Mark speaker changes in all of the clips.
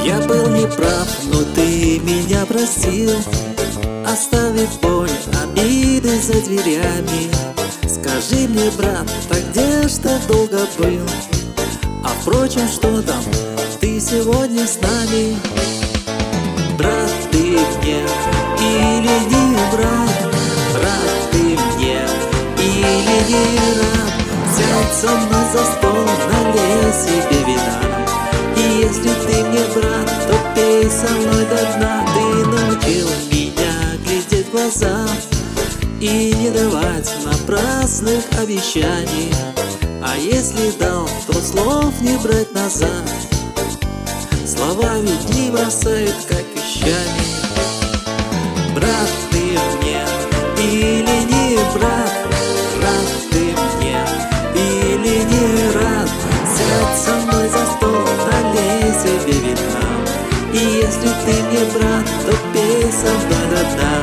Speaker 1: Я был неправ, но ты меня простил, оставив боль, обиды за дверями. Скажи мне, брат, так где ж ты долго был? А впрочем, что там, ты сегодня с нами. Брат, ты мне или не брат? Брат, ты мне или не рад? Сядь со мной за стол, налей себе вина. И если ты мне брат, то пей со мной до дна. Ты научил меня глядеть в глаза и не давать напрасных обещаний. А если дал, то слов не брать назад. Слова ведь не бросают, как вещами. Брат, ты мне или не брат? Брат, ты мне или не рад? Сядь со мной за стол, налей себе вина. И если ты мне брат, то пей со мной до дна.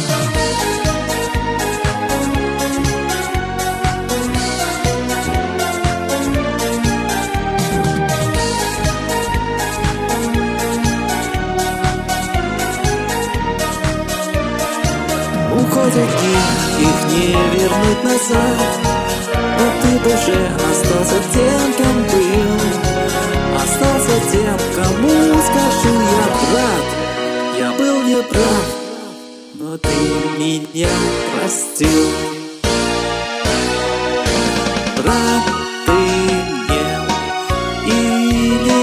Speaker 1: Уходят дни, их не вернуть назад. Но ты в душе остался тем, кем был. Остался тем, кому скажу я: брат, я был неправ, но ты меня простил. Брат, ты мне или